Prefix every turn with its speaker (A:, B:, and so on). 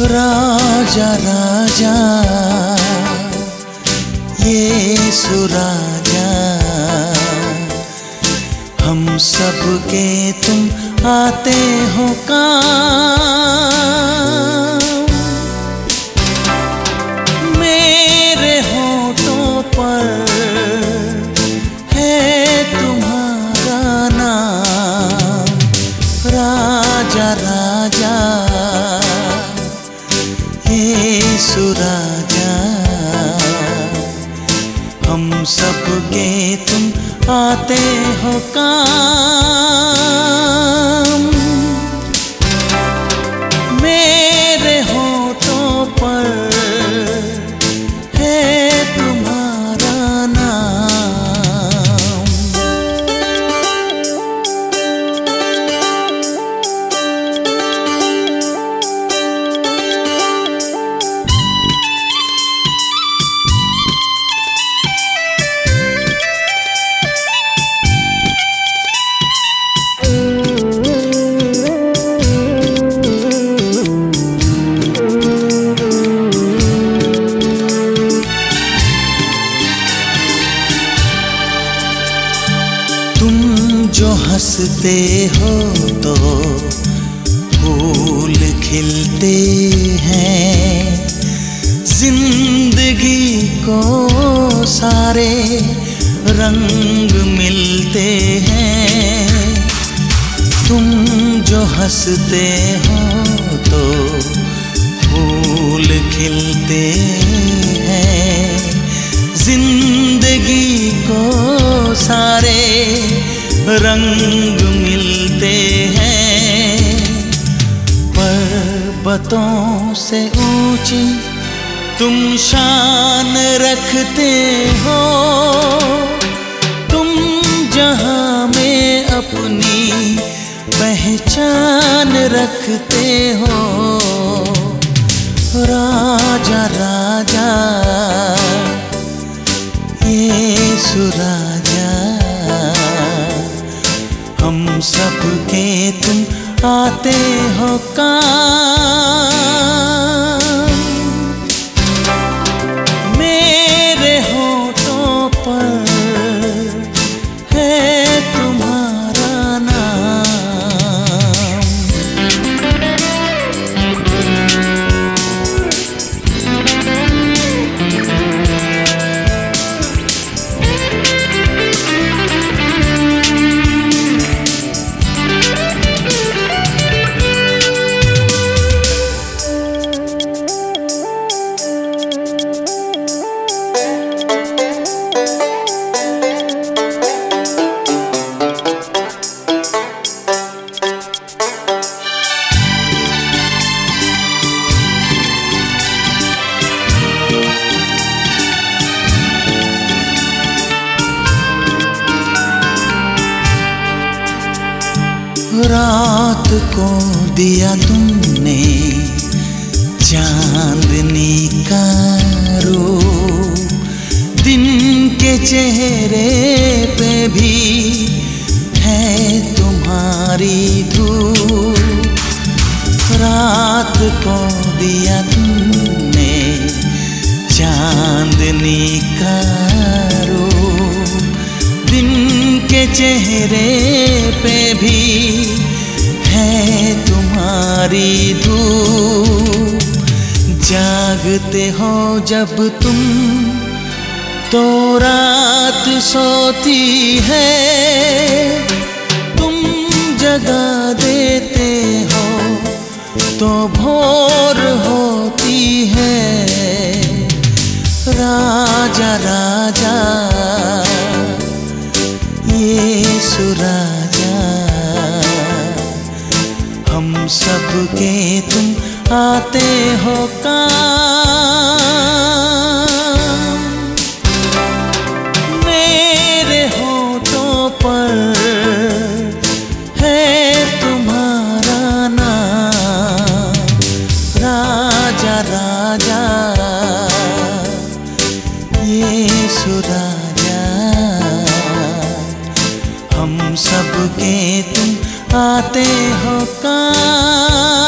A: राजा राजा यीशु राजा, हम सब के तुम आते हो काम। मेरे होठों पर है तुम्हारा नाम। राजा राजा यीशु राजा, हम सब के तुम आते हो काम। मेरे होठों पर है तुम्हारा नाम। जो हंसते हो तो फूल खिलते हैं, जिंदगी को सारे रंग मिलते हैं। तुम जो हंसते हो तो फूल खिलते हैं, जिंदगी को सारे रंग मिलते हैं। पर्वतों से ऊंची तुम शान रखते हो, तुम जहां में अपनी पहचान रखते हो। राजा राजा यीशु राजा, हम सब के तुम आते हो काम। मेरे होठों पर है तुम्हारा नाम। रात को दिया तुमने चांदनी का रूप, दिन के चेहरे पे भी है तुम्हारी धूप। रात को दिया तुमने चांदनी का रूप, दिन के चेहरे पे भी है तुम्हारी धूप। जागते हो जब तुम तो रात सोती है, तुम जगा देते हो तो भोर होती है। राजा राजा यीशु राजा, हम सब के तुम आते हो काम। मेरे होठों पर है तुम्हारा नाम। राजा राजा यीशु राजा, हम सब के तुम आते हो काम।